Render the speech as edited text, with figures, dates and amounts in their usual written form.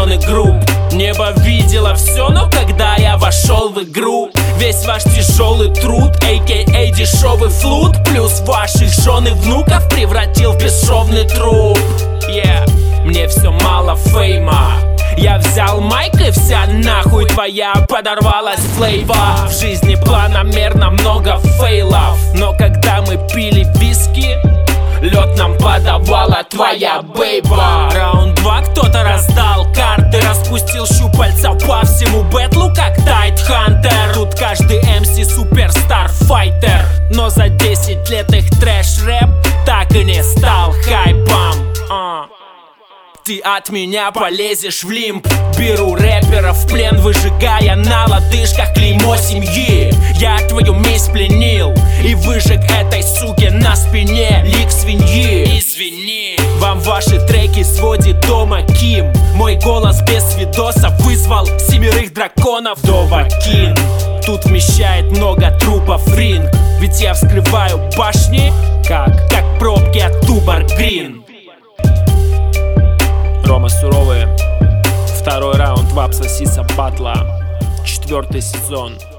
миллионы групп. Небо видело все, но когда я вошел в игру, весь ваш тяжелый труд, а.к.а. дешевый флут, плюс ваших жен и внуков превратил в бесшовный труп. Мне все мало фейма. Я взял майк и вся нахуй твоя подорвалась флейва. В жизни планомерно много фейлов, но когда мы пили виски, лед нам подавала твоя бейба. Раунд 2 кто-то раздал карты, распустил щупальца по всему бэтлу, как Тайтхантер. Тут каждый MC суперстар файтер, но за 10 лет их трэш-рэп так и не стал хайпом. Ты от меня полезешь в лимб. Беру рэперов в плен, выжигая на лодыжках клеймо семьи. Я твою месть пленил и выжег этой суке на спине лик свиньи. Извини, вам ваши треки сводит дома Ким. Мой голос без видоса вызвал 7 драконов Довакин. Тут вмещает много трупов ринг, ведь я вскрываю башни, как пробки от Тубар Грин. Рома Суровый, 2-й раунд Вапса Сиса батла, 4-й сезон.